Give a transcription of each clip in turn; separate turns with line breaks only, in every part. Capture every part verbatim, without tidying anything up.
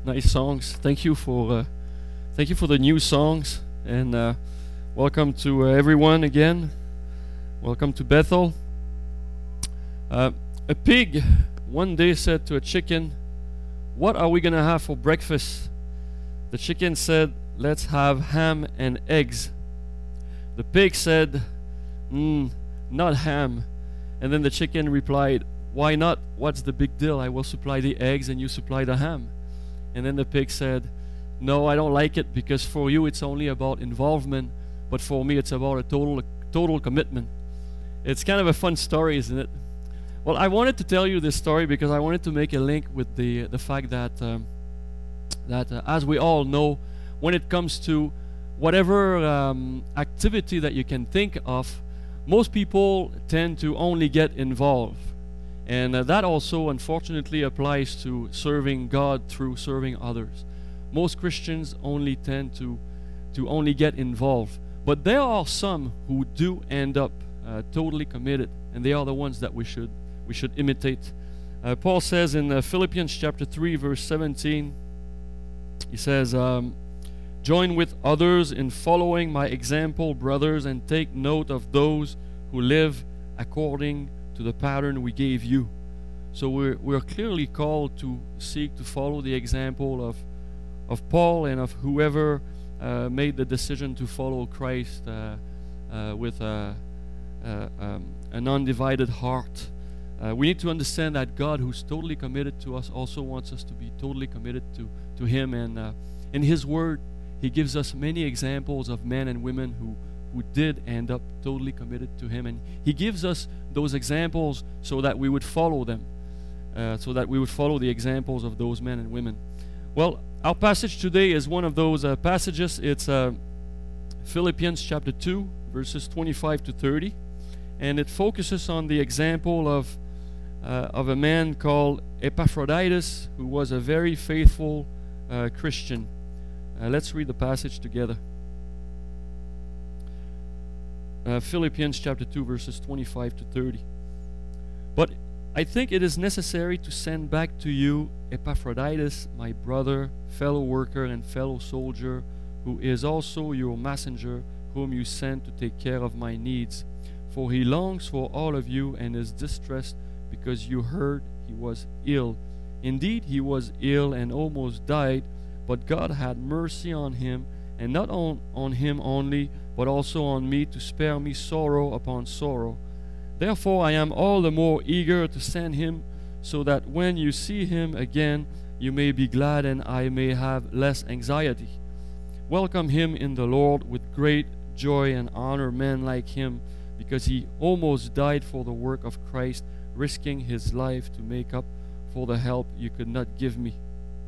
Nice songs. Thank you for uh, thank you for the new songs, and uh, welcome to uh, everyone again. Welcome to Bethel. Uh, a pig one day said to a chicken, "What are we gonna have for breakfast?" The chicken said, "Let's have ham and eggs." The pig said, "Mm, not ham." And then the chicken replied, "Why not? What's the big deal? I will supply the eggs and you supply the ham." And then the pig said, "No, I don't like it, because for you it's only about involvement, but for me it's about a total total commitment." It's kind of a fun story, isn't it? Well, I wanted to tell you this story because I wanted to make a link with the the fact that um, that uh, as we all know, when it comes to whatever um, activity that you can think of, most people tend to only get involved. And uh, that also, unfortunately, applies to serving God through serving others. Most Christians only tend to, to only get involved. But there are some who do end up uh, totally committed, and they are the ones that we should, we should imitate. Uh, Paul says in uh, Philippians chapter three, verse seventeen, he says, um, "Join with others in following my example, brothers, and take note of those who live according to the pattern we gave you." So we're, we're clearly called to seek to follow the example of, of Paul and of whoever uh, made the decision to follow Christ uh, uh, with a, a, um, an undivided heart. Uh, we need to understand that God, who's totally committed to us, also wants us to be totally committed to, to Him. And uh, in His Word, He gives us many examples of men and women who who did end up totally committed to Him. And He gives us those examples so that we would follow them, uh, so that we would follow the examples of those men and women. Well, our passage today is one of those uh, passages. It's uh, Philippians chapter two, verses twenty-five to thirty. And it focuses on the example of, uh, of a man called Epaphroditus, who was a very faithful uh, Christian. Uh, let's read the passage together. Uh, Philippians chapter two, verses twenty-five to thirty. "But I think it is necessary to send back to you Epaphroditus, my brother, fellow worker, and fellow soldier, who is also your messenger, whom you sent to take care of my needs. For he longs for all of you and is distressed because you heard he was ill. Indeed, he was ill and almost died, but God had mercy on him, and not on, on him only, but also on me, to spare me sorrow upon sorrow. Therefore I am all the more eager to send him, so that when you see him again, you may be glad and I may have less anxiety. Welcome him in the Lord with great joy, and honor men like him, because he almost died for the work of Christ, risking his life to make up for the help you could not give me."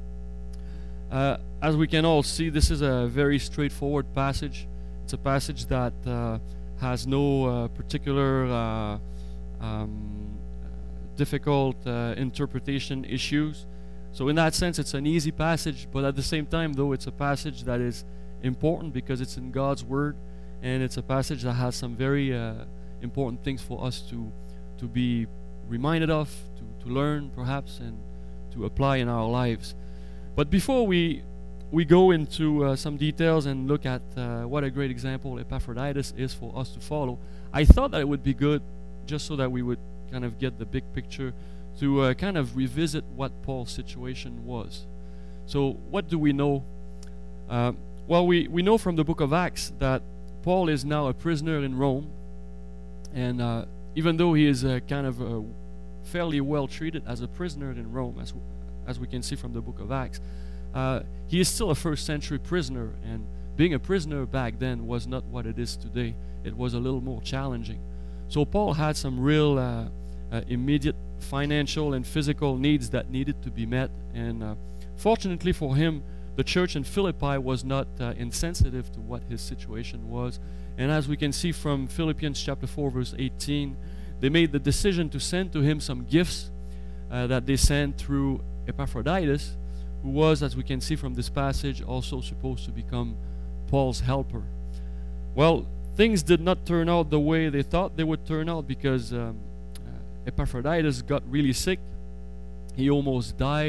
Uh, as we can all see, this is a very straightforward passage. It's a passage that uh, has no uh, particular uh, um, difficult uh, interpretation issues. So in that sense, it's an easy passage, but at the same time, though, it's a passage that is important because it's in God's Word, and it's a passage that has some very uh, important things for us to, to be reminded of, to, to learn perhaps, and to apply in our lives. But before we we go into uh, some details and look at uh, what a great example Epaphroditus is for us to follow, I thought that it would be good, just so that we would kind of get the big picture, to uh, kind of revisit what Paul's situation was. So what do we know? Uh, well, we, we know from the book of Acts that Paul is now a prisoner in Rome, and uh, even though he is uh, kind of uh, fairly well treated as a prisoner in Rome, as as we can see from the book of Acts, uh, he is still a first century prisoner, and being a prisoner back then was not what it is today. It was a little more challenging. So Paul had some real uh, uh, immediate financial and physical needs that needed to be met, and uh, fortunately for him, the church in Philippi was not uh, insensitive to what his situation was. And as we can see from Philippians chapter four, verse eighteen, they made the decision to send to him some gifts uh, that they sent through Epaphroditus, who was, as we can see from this passage, also supposed to become Paul's helper. Well, things did not turn out the way they thought they would turn out, because um, uh, Epaphroditus got really sick. He almost died,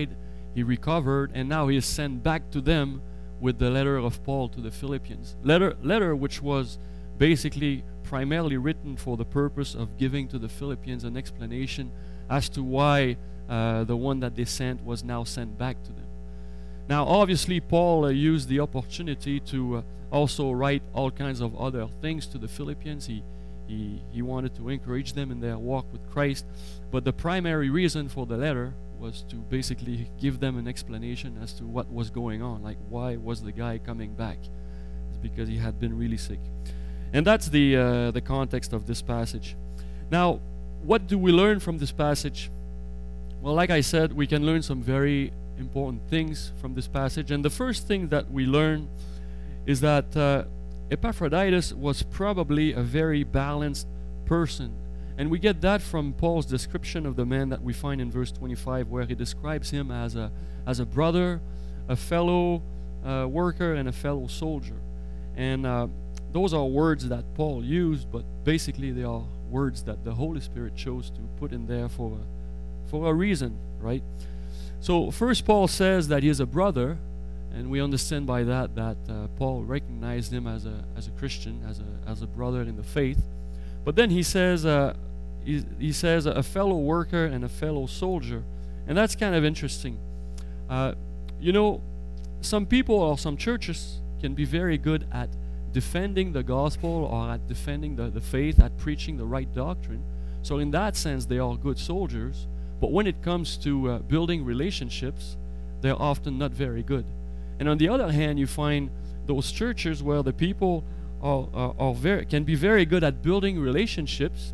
he recovered, and now he is sent back to them with the letter of Paul to the Philippians. Letter, letter which was basically primarily written for the purpose of giving to the Philippians an explanation as to why uh, the one that they sent was now sent back to them. Now, obviously, Paul uh, used the opportunity to uh, also write all kinds of other things to the Philippians. He, he, he wanted to encourage them in their walk with Christ, but the primary reason for the letter was to basically give them an explanation as to what was going on, like why was the guy coming back. It's because he had been really sick. And that's the uh, the context of this passage. Now, what do we learn from this passage? Well, like I said, we can learn some very important things from this passage. And the first thing that we learn is that uh, Epaphroditus was probably a very balanced person. And we get that from Paul's description of the man that we find in verse twenty-five, where he describes him as a as a brother, a fellow uh, worker, and a fellow soldier. And uh, those are words that Paul used, but basically they are words that the Holy Spirit chose to put in there for a, for a reason, right? So first Paul says that he is a brother, and we understand by that that uh, Paul recognized him as a as a Christian, as a as a brother in the faith. But then he says uh, he, he says a fellow worker and a fellow soldier, and that's kind of interesting. Uh, you know, some people or some churches can be very good at defending the gospel or at defending the, the faith, at preaching the right doctrine. So in that sense, they are good soldiers. But when it comes to uh, building relationships, they're often not very good. And on the other hand, you find those churches where the people are, are, are very can be very good at building relationships.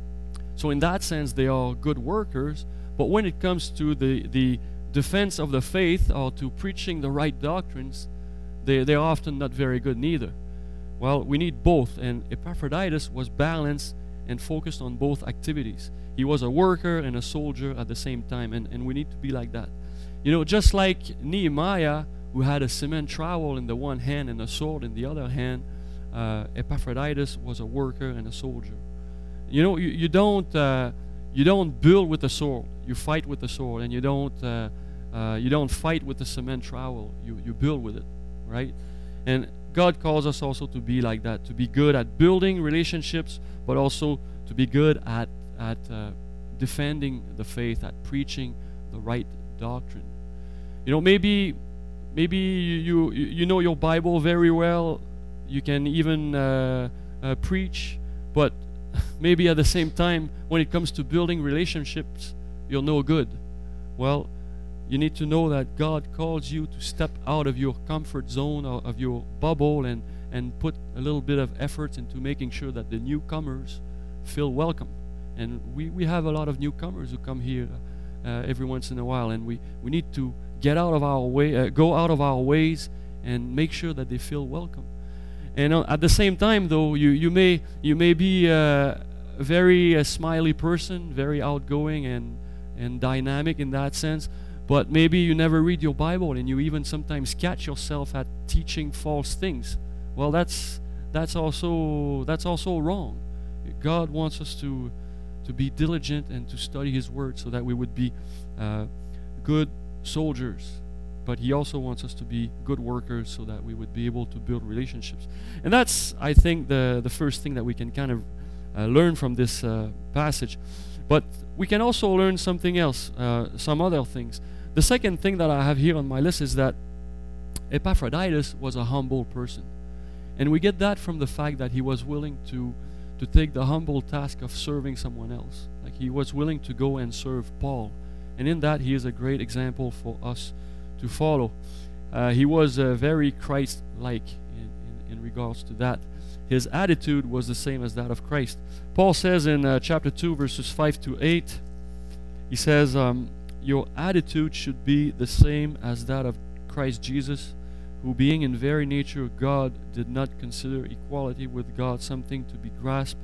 So in that sense, they are good workers. But when it comes to the, the defense of the faith or to preaching the right doctrines, they, they're often not very good neither. Well, we need both, and Epaphroditus was balanced and focused on both activities. He was a worker and a soldier at the same time, and, and we need to be like that. You know, just like Nehemiah, who had a cement trowel in the one hand and a sword in the other hand, uh, Epaphroditus was a worker and a soldier. You know, you, you don't uh, you don't build with the sword. You fight with the sword, and you don't uh, uh, you don't fight with the cement trowel. You you build with it, right? And God calls us also to be like that, to be good at building relationships, but also to be good at at uh, defending the faith, at preaching the right doctrine. You know, maybe maybe you you, you know your Bible very well. You can even uh, uh, preach, but maybe at the same time, when it comes to building relationships, you're no good. Well, you need to know that God calls you to step out of your comfort zone or of your bubble and, and put a little bit of effort into making sure that the newcomers feel welcome. And we, we have a lot of newcomers who come here uh, every once in a while, and we, we need to get out of our way, uh, go out of our ways and make sure that they feel welcome. And uh, at the same time, though, you, you may you may be uh, a very uh, smiley person, very outgoing and, and dynamic in that sense, but maybe you never read your Bible, and you even sometimes catch yourself at teaching false things. Well, that's that's also that's also wrong. God wants us to to be diligent and to study His Word so that we would be uh, good soldiers. But He also wants us to be good workers so that we would be able to build relationships. And that's, I think, the, the first thing that we can kind of uh, learn from this uh, passage. But we can also learn something else, uh, some other things. The second thing that I have here on my list is that Epaphroditus was a humble person. And we get that from the fact that he was willing to, to take the humble task of serving someone else. Like he was willing to go and serve Paul. And in that, he is a great example for us to follow. Uh, he was uh, very Christ-like in, in, in regards to that. His attitude was the same as that of Christ. Paul says in uh, chapter two, verses five to eight, he says, um, your attitude should be the same as that of Christ Jesus, who being in very nature God, did not consider equality with God something to be grasped,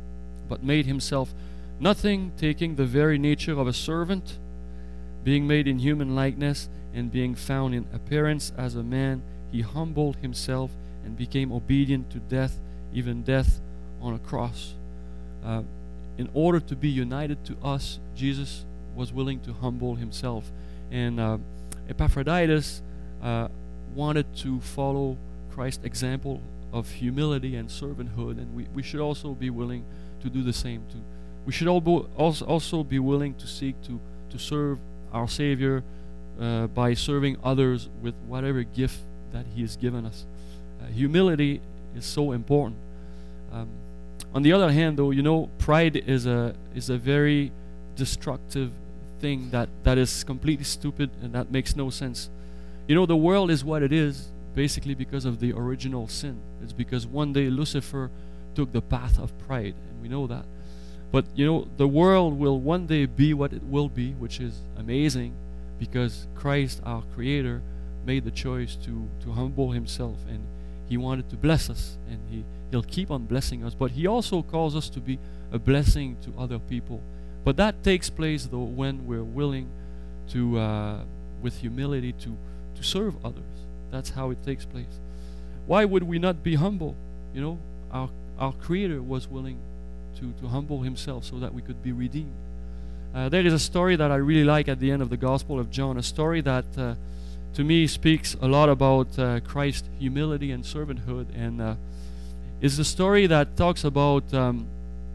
but made himself nothing, taking the very nature of a servant, being made in human likeness, and being found in appearance as a man, he humbled himself and became obedient to death, even death on a cross. Uh, in order to be united to us, Jesus was willing to humble himself. And uh, Epaphroditus uh, wanted to follow Christ's example of humility and servanthood, and we, we should also be willing to do the same too. We should also also be willing to seek to, to serve our Savior uh, by serving others with whatever gift that He has given us. Uh, humility is so important. Um, on the other hand, though, you know, pride is a is a very destructive thing that, that is completely stupid and that makes no sense. You know, the world is what it is basically because of the original sin. It's because one day Lucifer took the path of pride, and we know that. But you know, the world will one day be what it will be, which is amazing, because Christ, our Creator, made the choice to, to humble Himself, and He wanted to bless us, and he, He'll keep on blessing us. But He also calls us to be a blessing to other people. But that takes place, though, when we're willing to, uh, with humility, to, to serve others. That's how it takes place. Why would we not be humble? You know, our, our Creator was willing to, to humble Himself so that we could be redeemed. Uh, there is a story that I really like at the end of the Gospel of John, a story that uh, to me speaks a lot about uh, Christ's humility and servanthood, and uh, is the story that talks about um,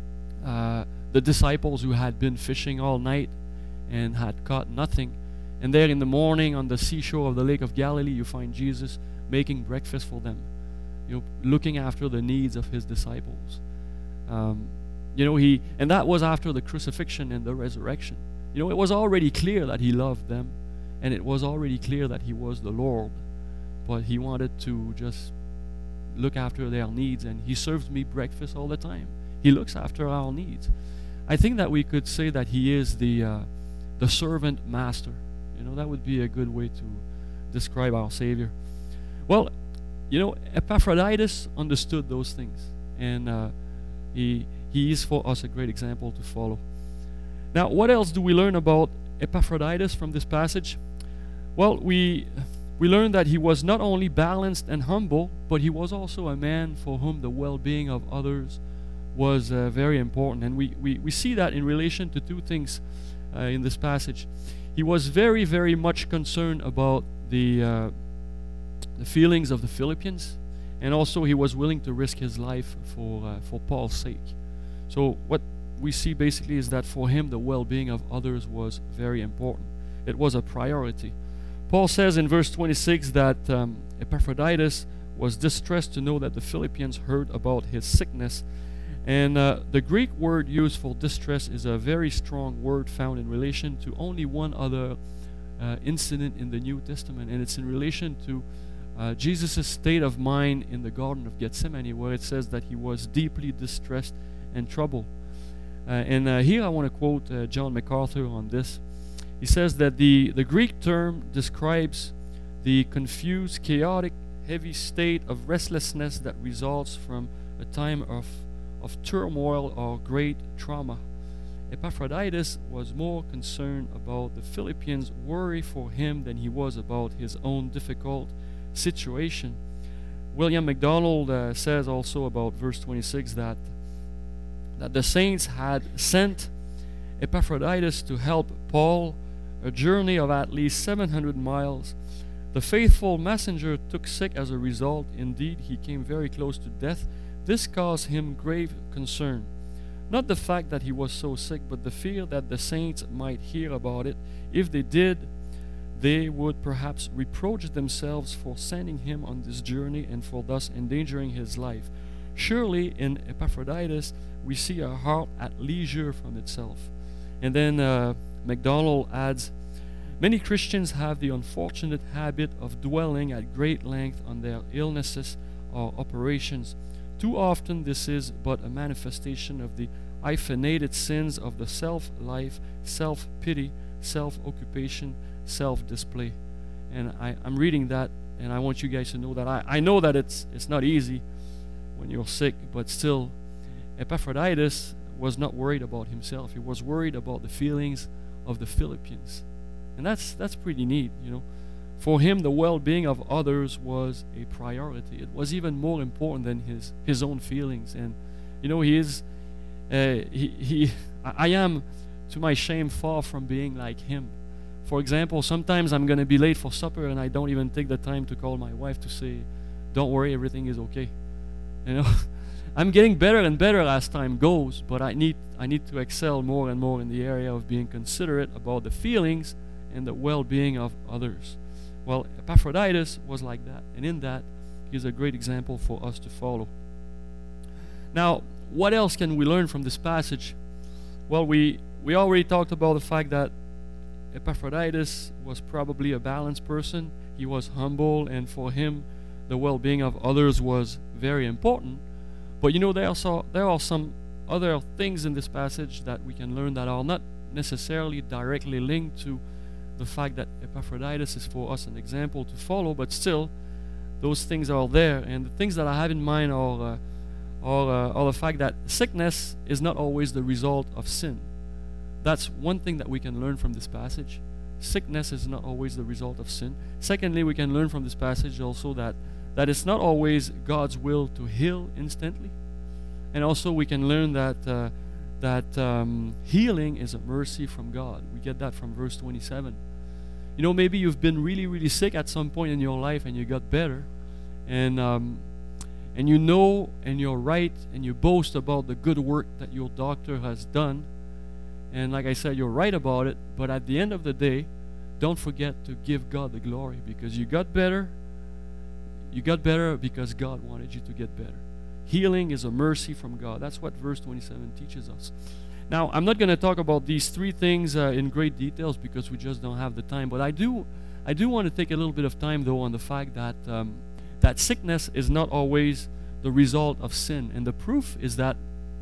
uh, the disciples who had been fishing all night and had caught nothing. And there in the morning on the seashore of the Lake of Galilee, you find Jesus making breakfast for them, you know, looking after the needs of His disciples. Um, you know, he and that was after the crucifixion and the resurrection. You know, it was already clear that He loved them, and it was already clear that He was the Lord, but He wanted to just look after their needs, and He serves me breakfast all the time. He looks after our needs. I think that we could say that He is the uh, the servant master. You know, that would be a good way to describe our Savior. Well, you know, Epaphroditus understood those things, and uh, he he is for us a great example to follow. Now, what else do we learn about Epaphroditus from this passage? Well, we we learn that he was not only balanced and humble, but he was also a man for whom the well-being of others was uh, very important. And we, we, we see that in relation to two things uh, in this passage. He was very, very much concerned about the, uh, the feelings of the Philippians, and also he was willing to risk his life for, uh, for Paul's sake. So what we see basically is that for him the well-being of others was very important. It was a priority. Paul says in verse twenty-six that um, Epaphroditus was distressed to know that the Philippians heard about his sickness. And uh, the Greek word used for distress is a very strong word found in relation to only one other uh, incident in the New Testament, and it's in relation to uh, Jesus' state of mind in the Garden of Gethsemane, where it says that he was deeply distressed and troubled. Uh, and uh, here I want to quote uh, John MacArthur on this. He says that the, the Greek term describes the confused, chaotic, heavy state of restlessness that results from a time of of turmoil or great trauma. Epaphroditus was more concerned about the Philippians' worry for him than he was about his own difficult situation. William MacDonald uh, says also about verse twenty-six that, that the saints had sent Epaphroditus to help Paul, a journey of at least seven hundred miles. The faithful messenger took sick as a result. Indeed, he came very close to death. This caused him grave concern. Not the fact that he was so sick, but the fear that the saints might hear about it. If they did, they would perhaps reproach themselves for sending him on this journey and for thus endangering his life. Surely in Epaphroditus we see a heart at leisure from itself. And then uh, MacDonald adds, many Christians have the unfortunate habit of dwelling at great length on their illnesses or operations. Too often this is but a manifestation of the hyphenated sins of the self-life, self-pity, self-occupation, self-display. And I, I'm reading that, and I want you guys to know that I, I know that it's it's not easy when you're sick, but still, Epaphroditus was not worried about himself. He was worried about the feelings of the Philippians. And that's that's pretty neat, you know. For him, the well-being of others was a priority. It was even more important than his, his own feelings. And, you know, he is, uh, he, he, I am, to my shame, far from being like him. for example, sometimes I'm going to be late for supper and I don't even take the time to call my wife to say, don't worry, everything is okay. You know, I'm getting better and better as time goes, but I need I need to excel more and more in the area of being considerate about the feelings and the well-being of others. Well, Epaphroditus was like that, and in that, he's a great example for us to follow. Now, what else can we learn from this passage? Well, we, we already talked about the fact that Epaphroditus was probably a balanced person. He was humble, and for him, the well-being of others was very important. But you know, there are, so, there are some other things in this passage that we can learn that are not necessarily directly linked to the fact that Epaphroditus is for us an example to follow, but still, those things are there. And the things that I have in mind are, uh, are, uh, are the fact that sickness is not always the result of sin. That's one thing that we can learn from this passage. Sickness is not always the result of sin. Secondly, we can learn from this passage also that, that it's not always God's will to heal instantly. And also we can learn that uh, that um, healing is a mercy from God. We get that from verse twenty-seven. You know, maybe you've been really, really sick at some point in your life and you got better. And um, and you know and you're right and you boast about the good work that your doctor has done. And like I said, you're right about it. But at the end of the day, don't forget to give God the glory, because you got better. You got better because God wanted you to get better. Healing is a mercy from God. That's what verse twenty-seven teaches us. Now, I'm not going to talk about these three things uh, in great details because we just don't have the time. But I do, I do want to take a little bit of time, though, on the fact that um, that sickness is not always the result of sin. And the proof is that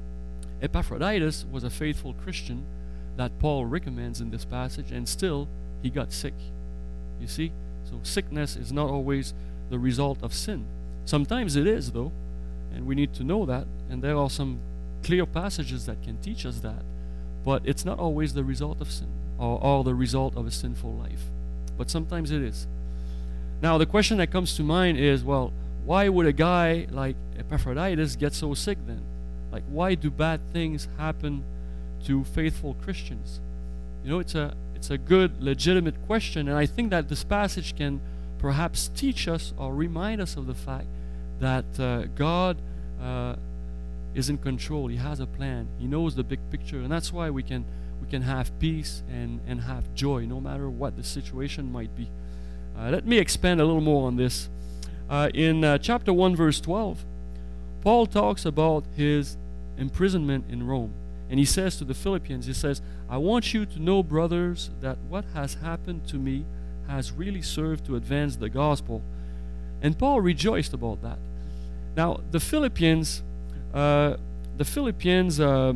Epaphroditus was a faithful Christian that Paul recommends in this passage, and still he got sick. You see? So sickness is not always the result of sin. Sometimes it is, though, and we need to know that, and there are some clear passages that can teach us that, but it's not always the result of sin or, or the result of a sinful life, but sometimes it is. Now, the question that comes to mind is, well, why would a guy like Epaphroditus get so sick then? Like, why do bad things happen to faithful Christians? You know, it's a it's a good, legitimate question, and I think that this passage can perhaps teach us or remind us of the fact that uh, God uh, is in control. He has a plan. He knows the big picture, and that's why we can we can have peace and, and have joy no matter what the situation might be. Uh, let me expand a little more on this. Uh, in uh, chapter one, verse twelve, Paul talks about his imprisonment in Rome. And he says to the Philippians, he says, I want you to know, brothers, that what has happened to me has really served to advance the gospel. And Paul rejoiced about that. Now, the Philippians, uh, the Philippians uh,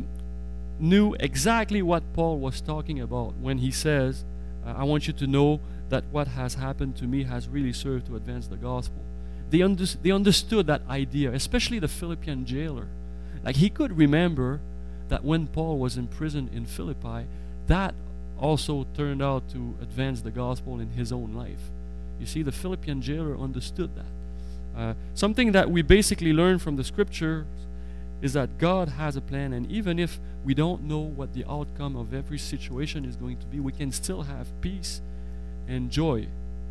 knew exactly what Paul was talking about when he says, uh, I want you to know that what has happened to me has really served to advance the gospel. They, under- they understood that idea, especially the Philippian jailer. Like, he could remember that when Paul was imprisoned in Philippi, that also turned out to advance the gospel in his own life. You see, the Philippian jailer understood that. Uh, something that we basically learn from the scriptures is that God has a plan, and even if we don't know what the outcome of every situation is going to be, we can still have peace and joy.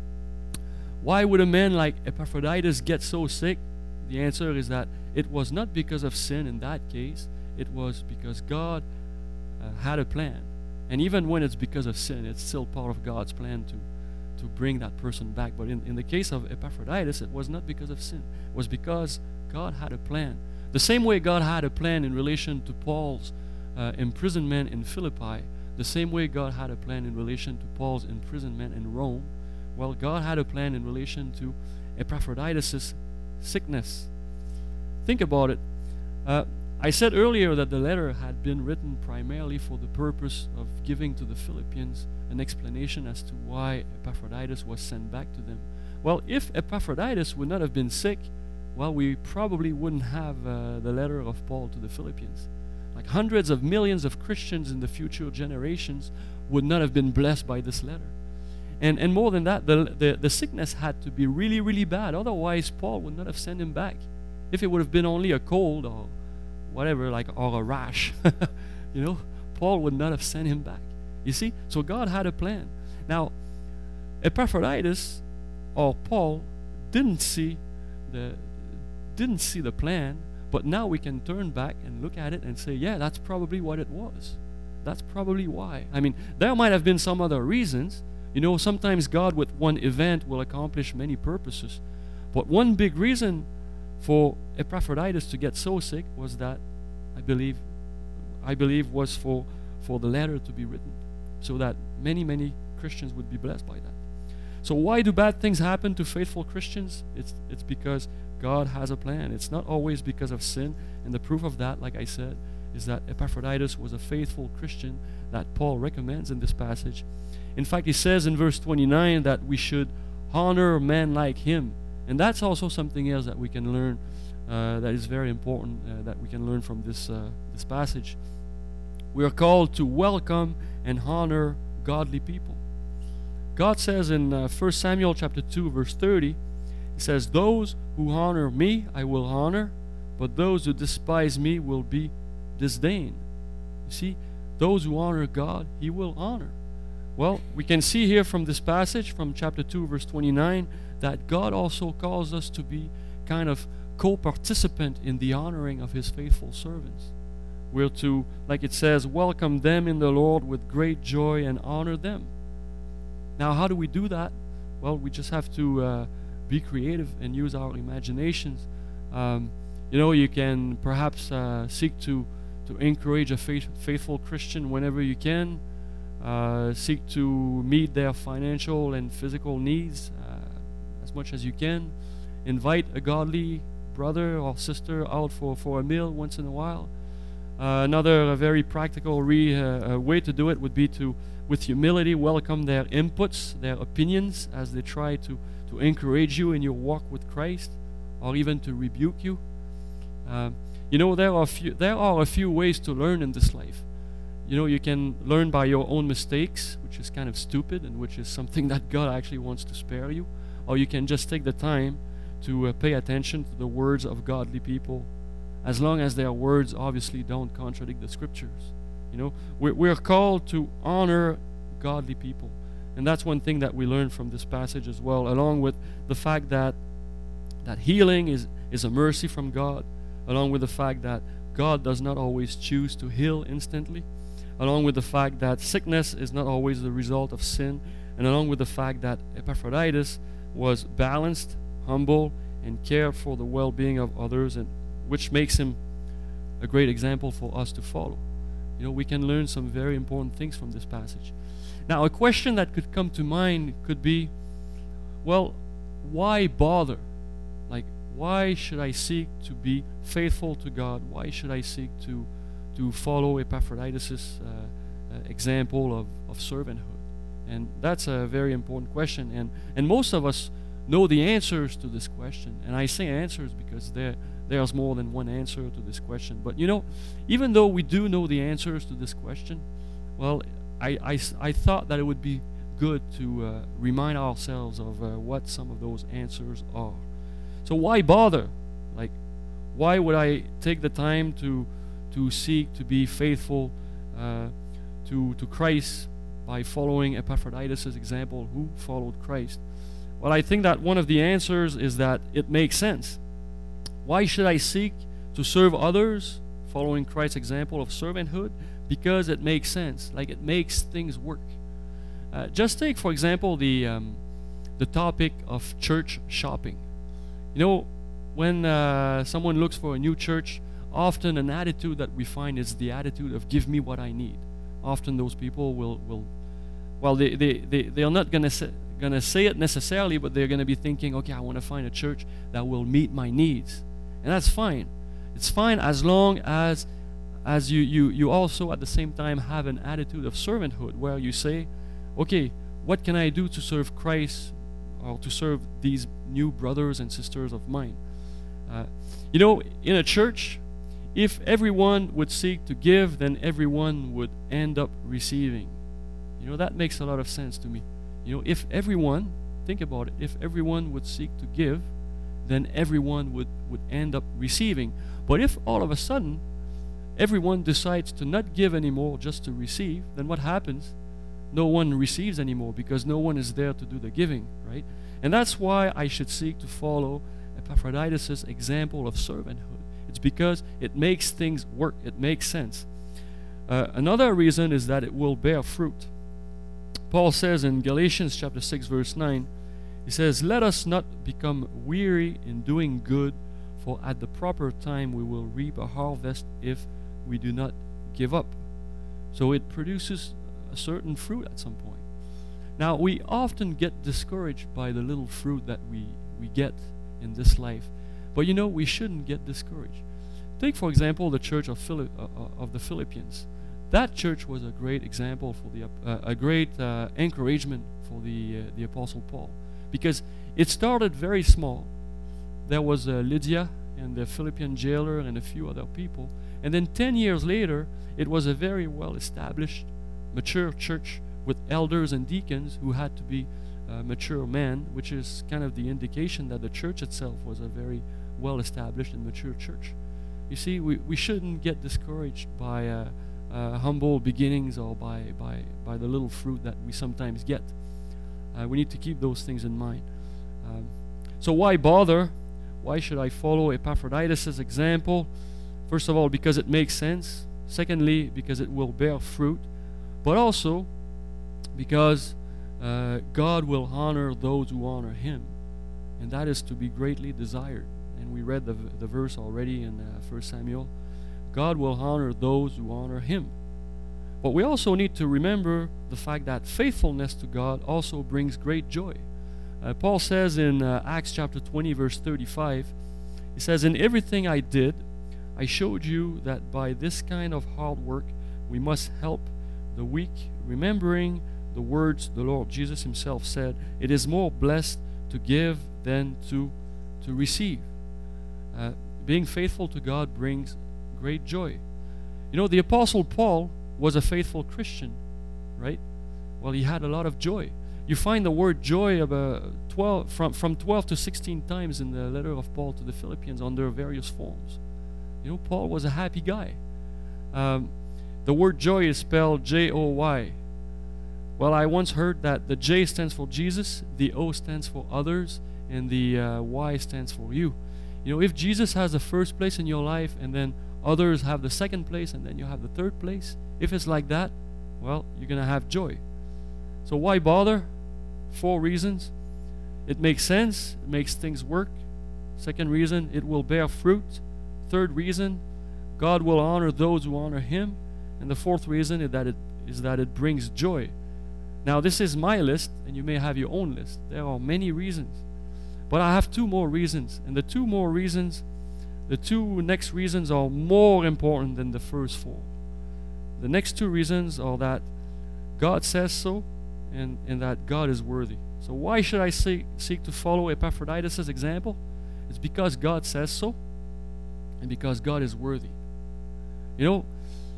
Why would a man like Epaphroditus get so sick? The answer is that it was not because of sin in that case. It was because God uh, had a plan. And even when it's because of sin, it's still part of God's plan to, to bring that person back. But in, in the case of Epaphroditus, it was not because of sin. It was because God had a plan. The same way God had a plan in relation to Paul's uh, imprisonment in Philippi, the same way God had a plan in relation to Paul's imprisonment in Rome, well, God had a plan in relation to Epaphroditus' sickness. Think about it. Uh, I said earlier that the letter had been written primarily for the purpose of giving to the Philippians an explanation as to why Epaphroditus was sent back to them. Well, if Epaphroditus would not have been sick, well, we probably wouldn't have uh, the letter of Paul to the Philippians. Like, hundreds of millions of Christians in the future generations would not have been blessed by this letter. And and more than that, the, the, the sickness had to be really, really bad. Otherwise, Paul would not have sent him back. If it would have been only a cold or whatever, like, or a rash, you know, Paul would not have sent him back. You see? So God had a plan. Now, Epaphroditus or Paul didn't see the didn't see the plan, but now we can turn back and look at it and say, yeah, that's probably what it was. That's probably why. I mean, there might have been some other reasons. You know, sometimes God with one event will accomplish many purposes. But one big reason for Epaphroditus to get so sick was that I believe I believe was for for the letter to be written, so that many, many Christians would be blessed by that. So why do bad things happen to faithful Christians? It's it's because God has a plan. It's not always because of sin. And the proof of that, like I said, is that Epaphroditus was a faithful Christian that Paul recommends in this passage. In fact, he says in verse twenty-nine that we should honor men like him. And that's also something else that we can learn, uh, that is very important, uh, that we can learn from this, uh, this passage. We are called to welcome and honor godly people. God says in uh, First Samuel chapter two, verse thirty, he says, "Those who honor me I will honor, but those who despise me will be disdained." You see, those who honor God, he will honor. Well, we can see here from this passage, from chapter two, verse twenty-nine, that God also calls us to be kind of co-participant in the honoring of his faithful servants. We're to, like it says, welcome them in the Lord with great joy and honor them. Now, how do we do that? Well, we just have to uh, be creative and use our imaginations. Um, you know, you can perhaps uh, seek to, to encourage a faith, faithful Christian whenever you can. Uh, seek to meet their financial and physical needs uh, as much as you can. Invite a godly brother or sister out for, for a meal once in a while. Uh, another uh, very practical re, uh, uh, way to do it would be to, with humility, welcome their inputs, their opinions, as they try to, to encourage you in your walk with Christ, or even to rebuke you. Uh, you know, there are, few, there are a few ways to learn in this life. You know, you can learn by your own mistakes, which is kind of stupid and which is something that God actually wants to spare you. Or you can just take the time to uh, pay attention to the words of godly people, as long as their words obviously don't contradict the scriptures. You know, we're, we're called to honor godly people. And that's one thing that we learn from this passage as well, along with the fact that that healing is, is a mercy from God, along with the fact that God does not always choose to heal instantly, along with the fact that sickness is not always the result of sin, and along with the fact that Epaphroditus was balanced, humble, and cared for the well-being of others, and which makes him a great example for us to follow. You know, we can learn some very important things from this passage. Now, a question that could come to mind could be, well, why bother? Like, why should I seek to be faithful to God? Why should I seek to to follow Epaphroditus' uh, uh, example of, of servanthood? And that's a very important question. And, and most of us know the answers to this question. And I say answers because there there's more than one answer to this question. But you know, even though we do know the answers to this question, well, I, I, I thought that it would be good to uh, remind ourselves of uh, what some of those answers are. So why bother? Like, why would I take the time to to seek to be faithful uh, to, to Christ by following Epaphroditus' example, who followed Christ? Well, I think that one of the answers is that it makes sense. Why should I seek to serve others following Christ's example of servanthood? Because it makes sense. Like, it makes things work. Uh, just take, for example, the, um, the topic of church shopping. You know, when uh, someone looks for a new church, often an attitude that we find is the attitude of give me what I need. Often those people will, will well, they, they, they, they're not going to say, gonna say it necessarily, but they're going to be thinking, okay, I want to find a church that will meet my needs. And that's fine. It's fine as long as as you, you, you also at the same time have an attitude of servanthood where you say, okay, what can I do to serve Christ or to serve these new brothers and sisters of mine? Uh, you know, in a church, if everyone would seek to give, then everyone would end up receiving. You know, that makes a lot of sense to me. You know, if everyone, think about it, if everyone would seek to give, then everyone would, would end up receiving. But if all of a sudden, everyone decides to not give anymore just to receive, then what happens? no one receives anymore because no one is there to do the giving, right? And that's why I should seek to follow Epaphroditus' example of servanthood. It's because it makes things work. It makes sense. Uh, another reason is that it will bear fruit. Paul says in Galatians chapter six, verse nine, he says, "Let us not become weary in doing good, for at the proper time we will reap a harvest if we do not give up." So it produces a certain fruit at some point. Now, we often get discouraged by the little fruit that we, we get in this life. But you know, we shouldn't get discouraged. Take, for example, the church of, Phili- uh, of the Philippians. That church was a great example for the uh, a great uh, encouragement for the uh, the Apostle Paul, because it started very small. There was uh, Lydia and the Philippian jailer and a few other people, and then ten years later, it was a very well-established, mature church with elders and deacons who had to be uh, mature men, which is kind of the indication that the church itself was a very well-established and mature church. You see, we, we shouldn't get discouraged by uh, uh, humble beginnings or by, by, by the little fruit that we sometimes get. Uh, we need to keep those things in mind. Um, so why bother? Why should I follow Epaphroditus' example? First of all, because it makes sense. Secondly, because it will bear fruit. But also because uh, God will honor those who honor Him. And that is to be greatly desired. And we read the, the verse already in uh, First Samuel. God will honor those who honor Him. But we also need to remember the fact that faithfulness to God also brings great joy. Uh, Paul says in uh, Acts chapter twenty, verse thirty-five, he says, "In everything I did, I showed you that by this kind of hard work we must help the weak, remembering the words the Lord Jesus Himself said, 'It is more blessed to give than to, to receive.'" Uh, being faithful to God brings great joy. You know, the Apostle Paul was a faithful Christian, right? Well, he had a lot of joy. You find the word joy about twelve, from, from twelve to sixteen times in the letter of Paul to the Philippians under various forms. You know, Paul was a happy guy. Um, the word joy is spelled J O Y. Well, I once heard that the J stands for Jesus, the O stands for others, and the uh, Y stands for you. You know, if Jesus has the first place in your life and then others have the second place and then you have the third place, if it's like that, well, you're going to have joy. So why bother? Four reasons. It makes sense. It makes things work. Second reason, it will bear fruit. Third reason, God will honor those who honor Him. And the fourth reason is that it, is that it brings joy. Now, this is my list, and you may have your own list. There are many reasons. But I have two more reasons. And the two more reasons, the two next reasons are more important than the first four. The next two reasons are that God says so, and, and that God is worthy. So why should I seek, seek to follow Epaphroditus' example? It's because God says so, and because God is worthy. You know,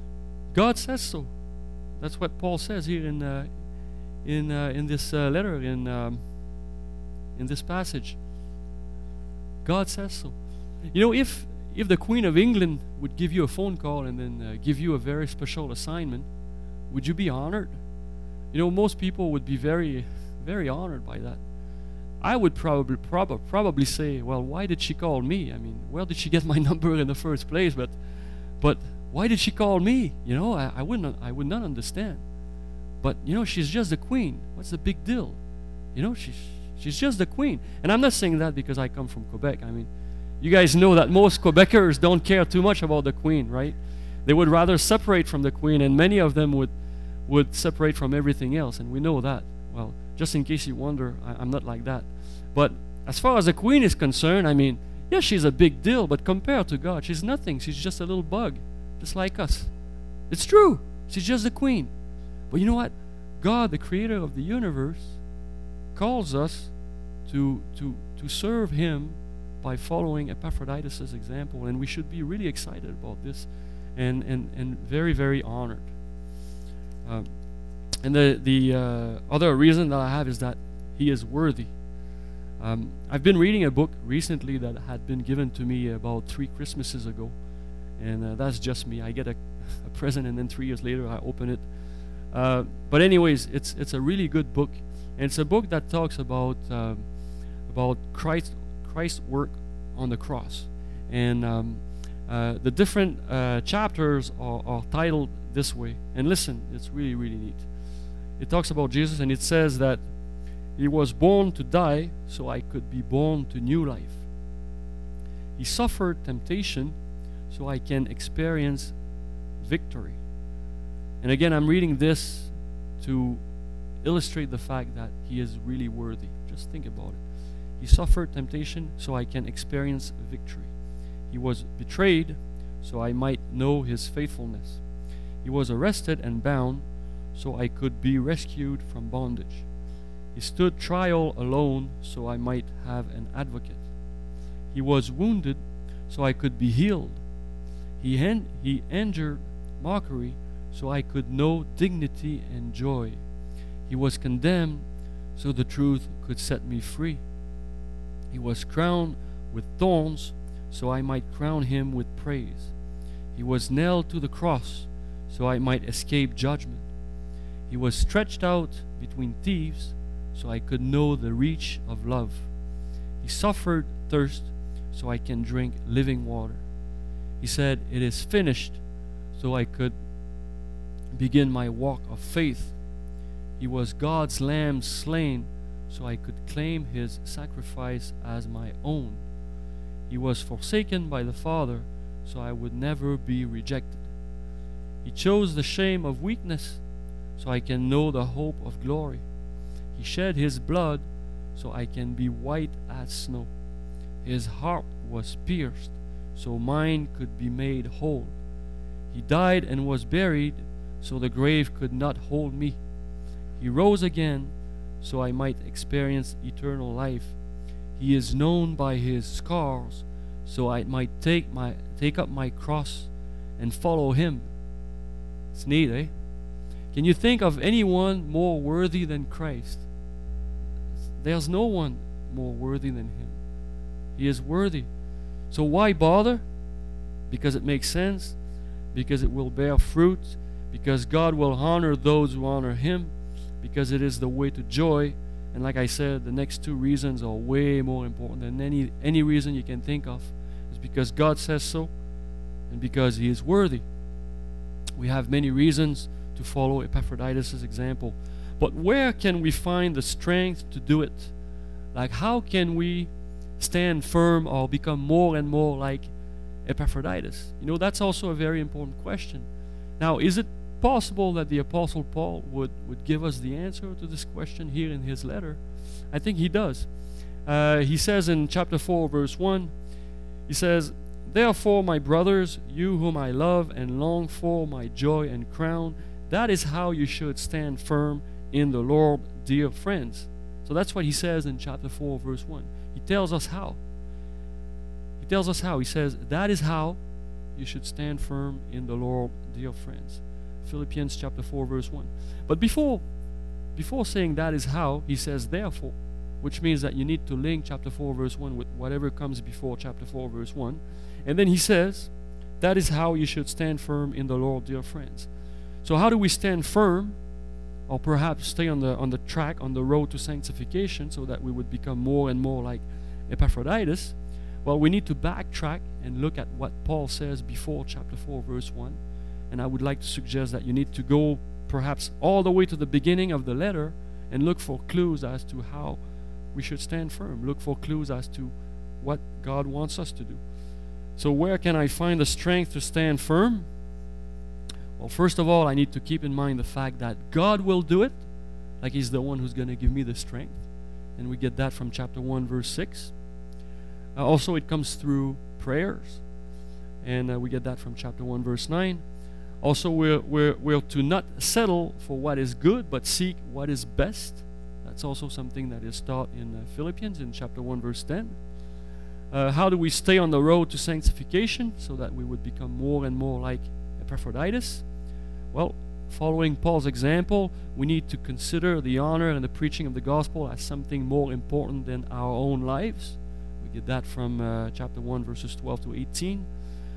God says so. That's what Paul says here in uh, in uh, in this uh, letter in um, in this passage. God says so. You know, if if the Queen of England would give you a phone call and then uh, give you a very special assignment, would you be honored? You know, most people would be very, very honored by that. I would probably prob- probably say, well, why did she call me? I mean, where did she get my number in the first place? But, but why did she call me? You know, I, I wouldn't, I would not understand. But you know, she's just the queen. What's the big deal? You know, she's she's just the queen. And I'm not saying that because I come from Quebec. I mean, you guys know that most Quebecers don't care too much about the queen, right? They would rather separate from the queen, and many of them would. would separate from everything else, and we know that. Well, just in case you wonder, I, I'm not like that. But as far as the queen is concerned, I mean, yeah, she's a big deal, but compared to God, she's nothing. She's just a little bug, just like us. It's true. She's just the queen. But you know what? God, the creator of the universe, calls us to, to, to serve Him by following Epaphroditus' example, and we should be really excited about this and, and, and very, very honored. Uh, and the the uh, other reason that I have is that He is worthy. Um, I've been reading a book recently that had been given to me about three Christmases ago, and uh, that's just me. I get a, a present, and then three years later I open it. Uh, but anyways, it's it's a really good book, and it's a book that talks about um, about Christ Christ's work on the cross, and um, uh, the different uh, chapters are, are titled this way. And listen, it's really really neat. It talks about Jesus, and it says that he was born to die so I could be born to new life. He suffered temptation so I can experience victory. And again, I'm reading this to illustrate the fact that he is really worthy. Just think about it. He suffered temptation so I can experience victory. He was betrayed so I might know his faithfulness. He was arrested and bound so I could be rescued from bondage. He stood trial alone so I might have an advocate. He was wounded so I could be healed. He, en- he endured mockery so I could know dignity and joy. He was condemned so the truth could set me free. He was crowned with thorns so I might crown him with praise. He was nailed to the cross so I might escape judgment. He was stretched out between thieves so I could know the reach of love. He suffered thirst so I can drink living water. He said, "It is finished," so I could begin my walk of faith. He was God's lamb slain so I could claim his sacrifice as my own. He was forsaken by the Father so I would never be rejected. He chose the shame of weakness so I can know the hope of glory. He shed his blood so I can be white as snow. His heart was pierced so mine could be made whole. He died and was buried so the grave could not hold me. He rose again so I might experience eternal life. He is known by his scars so I might take my take up my cross and follow him. It's neat, eh? Can you think of anyone more worthy than Christ? There's no one more worthy than him. He is worthy. So why bother? Because it makes sense, because it will bear fruit, because God will honor those who honor him, because it is the way to joy. And like I said, the next two reasons are way more important than any any reason you can think of. It's because God says so and because he is worthy. We have many reasons to follow Epaphroditus' example. But where can we find the strength to do it? Like, how can we stand firm or become more and more like Epaphroditus? You know, that's also a very important question. Now, is it possible that the Apostle Paul would, would give us the answer to this question here in his letter? I think he does. Uh, he says in chapter four, verse one, he says, "Therefore, my brothers, you whom I love and long for, my joy and crown, that is how you should stand firm in the Lord, dear friends." So that's what he says in chapter four, verse one. He tells us how. He tells us how. He says, that is how you should stand firm in the Lord, dear friends. Philippians chapter four, verse one. But before, before saying that is how, he says therefore, which means that you need to link chapter four, verse one with whatever comes before chapter four, verse one. And then he says, that is how you should stand firm in the Lord, dear friends. So how do we stand firm, or perhaps stay on the on the track, on the road to sanctification, so that we would become more and more like Epaphroditus? Well, we need to backtrack and look at what Paul says before chapter four, verse one. And I would like to suggest that you need to go perhaps all the way to the beginning of the letter and look for clues as to how we should stand firm. Look for clues as to what God wants us to do. So where can I find the strength to stand firm? Well, first of all, I need to keep in mind the fact that God will do it, like he's the one who's going to give me the strength. And we get that from chapter one, verse six. Uh, also, it comes through prayers. And uh, we get that from chapter one, verse nine. Also, we're, we're, we're to not settle for what is good, but seek what is best. That's also something that is taught in uh, Philippians in chapter one, verse ten. Uh, how do we stay on the road to sanctification so that we would become more and more like Epaphroditus? Well, following Paul's example, we need to consider the honor and the preaching of the gospel as something more important than our own lives. We get that from uh, chapter one, verses twelve to eighteen.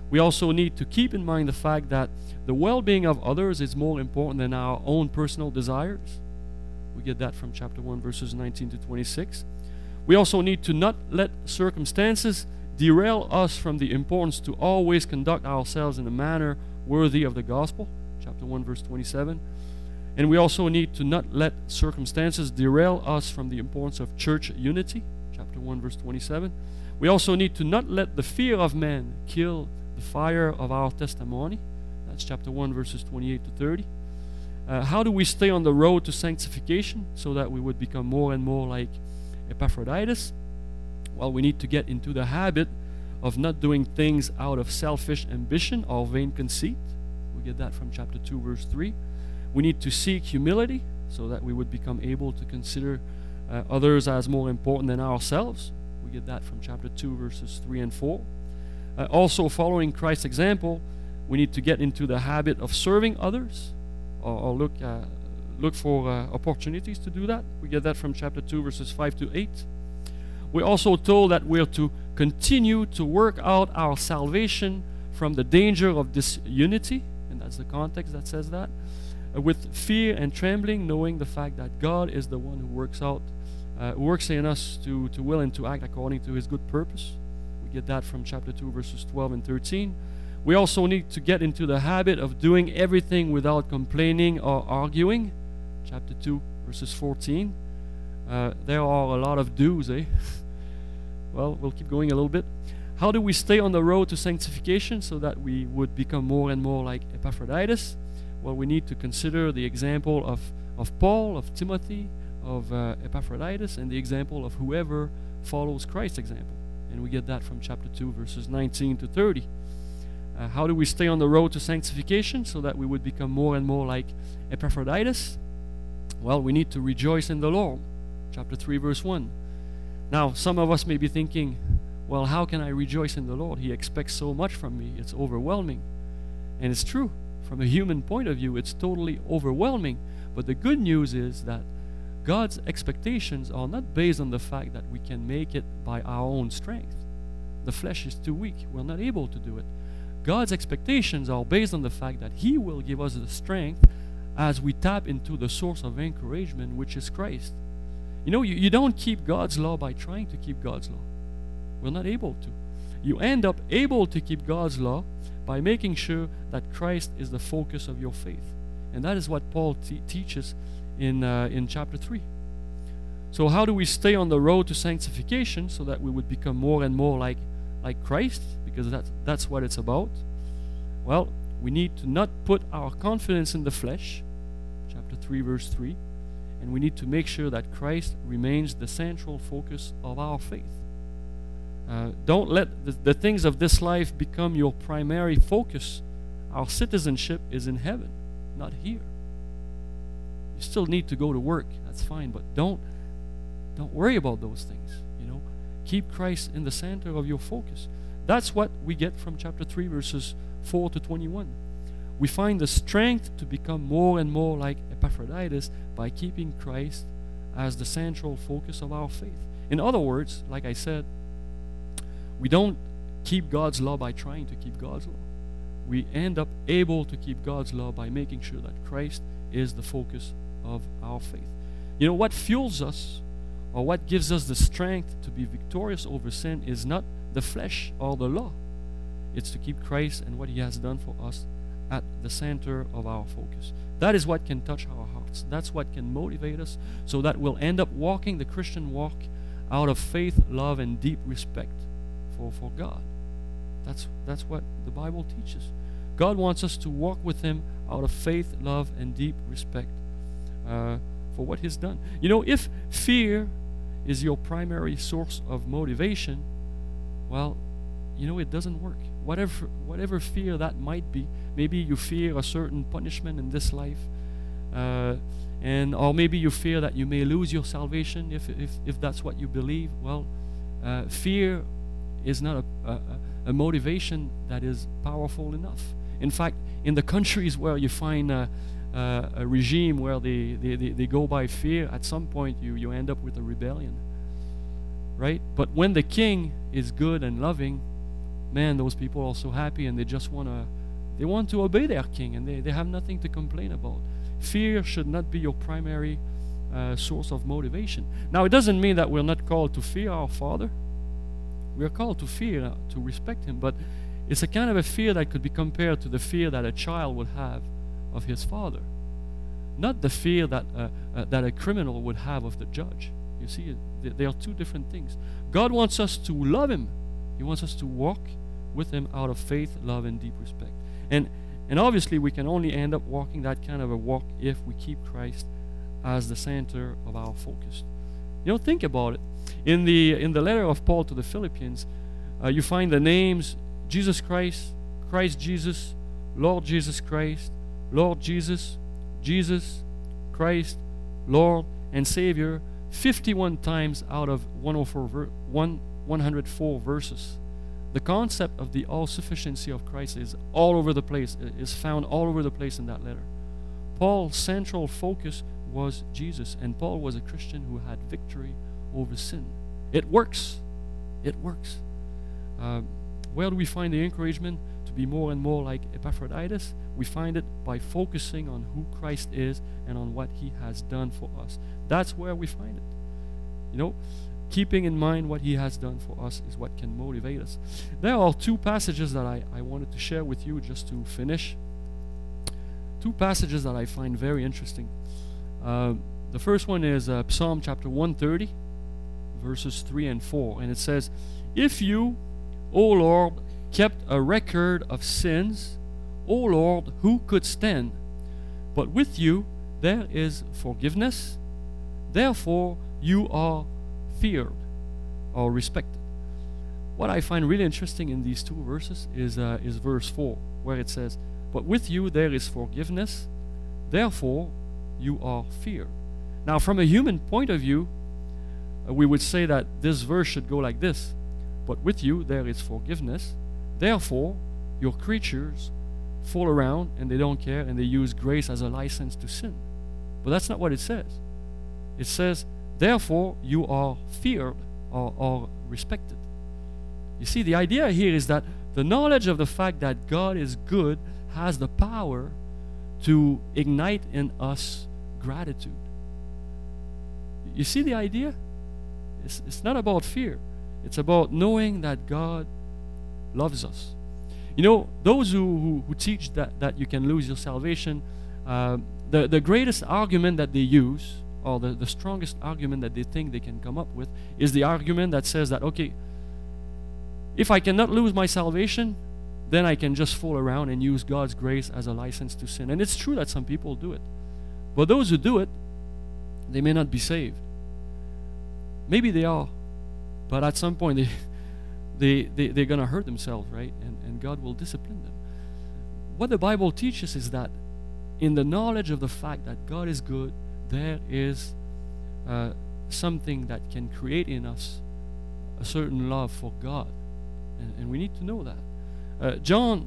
We also need to keep in mind the fact that the well-being of others is more important than our own personal desires. We get that from chapter one, verses nineteen to twenty-six. We also need to not let circumstances derail us from the importance to always conduct ourselves in a manner worthy of the gospel, chapter one, verse twenty-seven. And we also need to not let circumstances derail us from the importance of church unity, chapter one, verse twenty-seven. We also need to not let the fear of man kill the fire of our testimony. That's chapter one, verses twenty-eight to thirty. Uh, how do we stay on the road to sanctification so that we would become more and more like Epaphroditus? Well, we need to get into the habit of not doing things out of selfish ambition or vain conceit. We get that from chapter two, verse three. We need to seek humility so that we would become able to consider uh, others as more important than ourselves. We get that from chapter two, verses three and four. Uh, also, following Christ's example, we need to get into the habit of serving others, or, or look uh, look for uh, opportunities to do that. We get that from chapter two, verses five to eight. We're also told that we're to continue to work out our salvation from the danger of disunity, and that's the context that says that, uh, with fear and trembling, knowing the fact that God is the one who works out, uh, works in us to, to will and to act according to His good purpose. We get that from chapter two, verses twelve and thirteen. We also need to get into the habit of doing everything without complaining or arguing. Chapter two, verses fourteen. Uh, there are a lot of do's, eh? Well, we'll keep going a little bit. How do we stay on the road to sanctification so that we would become more and more like Epaphroditus? Well, we need to consider the example of, of Paul, of Timothy, of uh, Epaphroditus, and the example of whoever follows Christ's example. And we get that from chapter two, verses nineteen to thirty. Uh, how do we stay on the road to sanctification so that we would become more and more like Epaphroditus? Well, we need to rejoice in the Lord. Chapter three, verse one. Now, some of us may be thinking, well, how can I rejoice in the Lord? He expects so much from me. It's overwhelming. And it's true. From a human point of view, it's totally overwhelming. But the good news is that God's expectations are not based on the fact that we can make it by our own strength. The flesh is too weak. We're not able to do it. God's expectations are based on the fact that He will give us the strength as we tap into the source of encouragement, which is Christ. You know, you, you don't keep God's law by trying to keep God's law. We're not able to. You end up able to keep God's law by making sure that Christ is the focus of your faith. And that is what Paul te- teaches in, uh, in chapter three. So how do we stay on the road to sanctification so that we would become more and more like, like Christ? Because that's, that's what it's about. Well, we need to not put our confidence in the flesh, chapter three, verse three, and we need to make sure that Christ remains the central focus of our faith. Uh, don't let the, the things of this life become your primary focus. Our citizenship is in heaven, not here. You still need to go to work, that's fine, but don't don't worry about those things. You know, keep Christ in the center of your focus. That's what we get from chapter three, verses four to twenty-one. We find the strength to become more and more like Epaphroditus by keeping Christ as the central focus of our faith. In other words, like I said, we don't keep God's law by trying to keep God's law. We end up able to keep God's law by making sure that Christ is the focus of our faith. You know, what fuels us or what gives us the strength to be victorious over sin is not the flesh or the law. It's to keep Christ and what He has done for us at the center of our focus. That is what can touch our hearts. That's what can motivate us so that we'll end up walking the Christian walk out of faith, love, and deep respect for, for God. That's, that's what the Bible teaches. God wants us to walk with Him out of faith, love, and deep respect uh, for what He's done. You know, if fear is your primary source of motivation, well, you know, it doesn't work. Whatever, whatever fear that might be, maybe you fear a certain punishment in this life, uh, and or maybe you fear that you may lose your salvation if if, if that's what you believe. Well, uh, fear is not a, a, a motivation that is powerful enough. In fact, in the countries where you find a, a, a regime where they, they, they, they go by fear, at some point you, you end up with a rebellion. Right? But when the king is good and loving, man, those people are so happy and they just want to they want to obey their king, and they, they have nothing to complain about. Fear should not be your primary uh, source of motivation. Now, it doesn't mean that we're not called to fear our Father. We're called to fear, uh, to respect Him, but it's a kind of a fear that could be compared to the fear that a child would have of his father, not the fear that uh, uh, that a criminal would have of the judge. You see, they, they are two different things. God wants us to love Him. He wants us to walk with Him out of faith, love, and deep respect. And and obviously, we can only end up walking that kind of a walk if we keep Christ as the center of our focus. You know, think about it. In the in the letter of Paul to the Philippians, uh, you find the names Jesus Christ, Christ Jesus, Lord Jesus Christ, Lord Jesus, Jesus, Christ, Lord, and Savior, fifty-one times out of one hundred four, ver- one, one hundred four verses. The concept of the all-sufficiency of Christ is all over the place, is found all over the place in that letter. Paul's central focus was Jesus, and Paul was a Christian who had victory over sin. It works. It works. Uh, where do we find the encouragement to be more and more like Epaphroditus? We find it by focusing on who Christ is and on what He has done for us. That's where we find it. You know, keeping in mind what He has done for us is what can motivate us. There are two passages that I, I wanted to share with you just to finish. Two passages that I find very interesting. Uh, the first one is uh, Psalm chapter one thirty, verses three and four. And it says, "If you, O Lord, kept a record of sins, O Lord, who could stand? But with you there is forgiveness. Therefore you are feared," or respected. What I find really interesting in these two verses is uh, is verse four, where it says, "But with you there is forgiveness. Therefore you are feared." Now, from a human point of view, uh, we would say that this verse should go like this: "But with you there is forgiveness. Therefore your creatures fool around and they don't care, and they use grace as a license to sin." But that's not what it says. It says, "Therefore you are feared," or, or respected. You see, the idea here is that the knowledge of the fact that God is good has the power to ignite in us gratitude. You see the idea? It's, it's not about fear. It's about knowing that God loves us. You know, those who, who, who teach that, that you can lose your salvation, uh, the, the greatest argument that they use, or the, the strongest argument that they think they can come up with, is the argument that says that, okay, if I cannot lose my salvation, then I can just fool around and use God's grace as a license to sin. And it's true that some people do it. But those who do it, they may not be saved. Maybe they are. But at some point, they, they, they, they're going to hurt themselves, right? And, and God will discipline them. What the Bible teaches is that in the knowledge of the fact that God is good, there is uh, something that can create in us a certain love for God. And, and we need to know that. Uh, John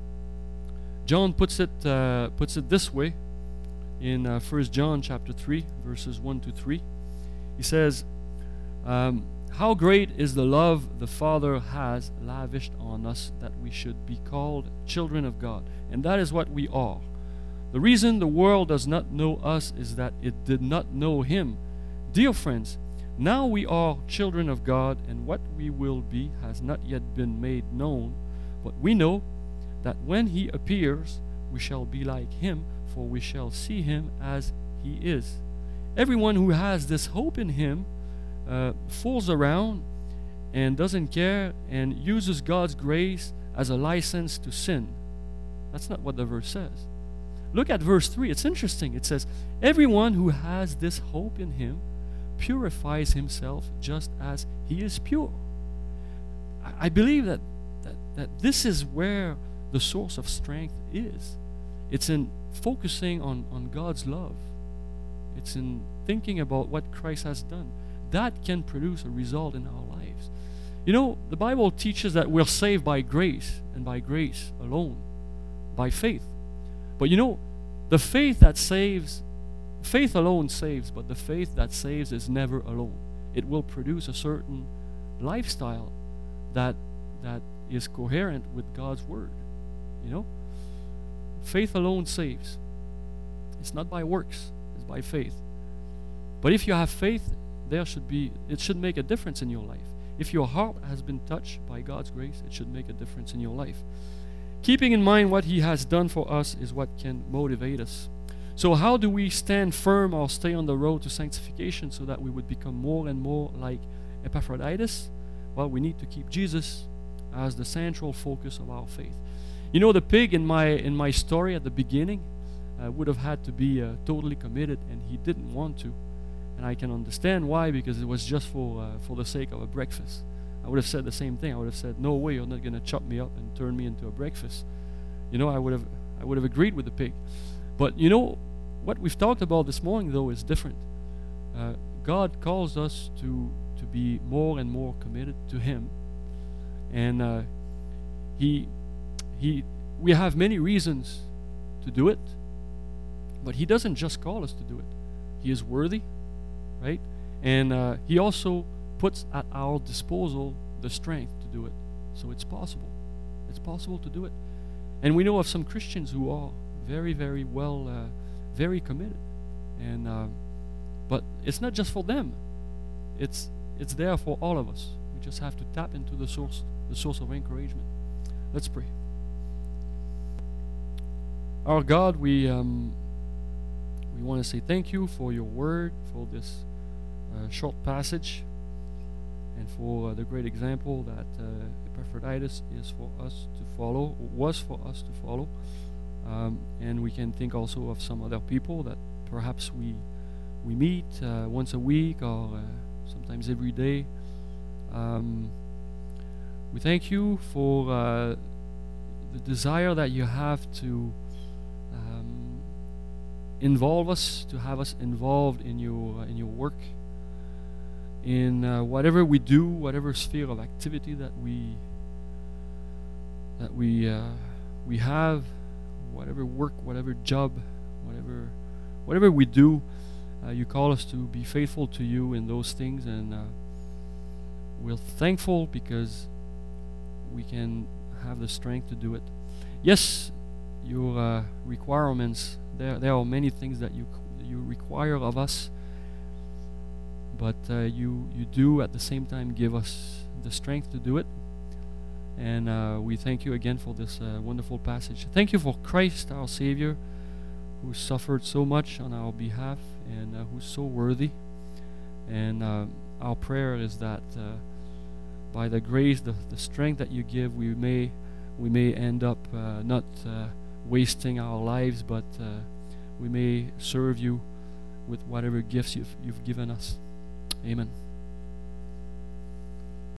John puts it uh, puts it this way in uh, First John chapter three, verses one to three. He says, um, "How great is the love the Father has lavished on us, that we should be called children of God. And that is what we are. The reason the world does not know us is that it did not know Him. Dear friends, now we are children of God, and what we will be has not yet been made known. But we know that when He appears, we shall be like Him, for we shall see Him as He is. Everyone who has this hope in Him uh, fools around and doesn't care and uses God's grace as a license to sin." That's not what the verse says. Look at verse three. It's interesting. It says, "Everyone who has this hope in Him purifies himself just as He is pure." I, I believe that, that, that this is where the source of strength is. It's in focusing on, on God's love. It's in thinking about what Christ has done. That can produce a result in our lives. You know, the Bible teaches that we're saved by grace, and by grace alone, by faith. But you know, the faith that saves, faith alone saves, but the faith that saves is never alone. It will produce a certain lifestyle that that is coherent with God's word. You know? Faith alone saves. It's not by works, it's by faith. But if you have faith, there should be it should make a difference in your life. If your heart has been touched by God's grace, it should make a difference in your life. Keeping in mind what He has done for us is what can motivate us. So how do we stand firm or stay on the road to sanctification so that we would become more and more like Epaphroditus? Well, we need to keep Jesus as the central focus of our faith. You know, the pig in my in my story at the beginning uh, would have had to be uh, totally committed, and he didn't want to. And I can understand why, because it was just for uh, for the sake of a breakfast. I would have said the same thing. I would have said, "No way, you're not going to chop me up and turn me into a breakfast." You know, I would have I would have agreed with the pig. But you know, what we've talked about this morning, though, is different. Uh, God calls us to to be more and more committed to Him, and uh, He He we have many reasons to do it, but He doesn't just call us to do it. He is worthy, right? And uh, He also puts at our disposal the strength to do it. So it's possible. It's possible to do it. And we know of some Christians who are very, very well, uh, very committed. And uh, but it's not just for them. It's it's there for all of us. We just have to tap into the source, the source of encouragement. Let's pray. Our God, we um, we want to say thank you for your word, for this uh, short passage, and for uh, the great example that uh, Epaphroditus is for us to follow, was for us to follow. Um, and we can think also of some other people that perhaps we we meet uh, once a week or uh, sometimes every day. Um, we thank you for uh, the desire that you have to um, involve us, to have us involved in your uh, in your work, in uh, whatever we do, whatever sphere of activity that we that we uh, we have, whatever work, whatever job, whatever whatever we do. Uh, you call us to be faithful to you in those things, and uh, we're thankful because we can have the strength to do it. Yes, your uh, requirements, there there are many things that you you require of us, but uh, you you do at the same time give us the strength to do it. And uh, we thank you again for this uh, wonderful passage. Thank you for Christ, our Savior, who suffered so much on our behalf and uh, who's so worthy. And uh, our prayer is that uh, by the grace, the, the strength that you give, we may we may end up uh, not uh, wasting our lives, but uh, we may serve you with whatever gifts you've, you've given us. Amen.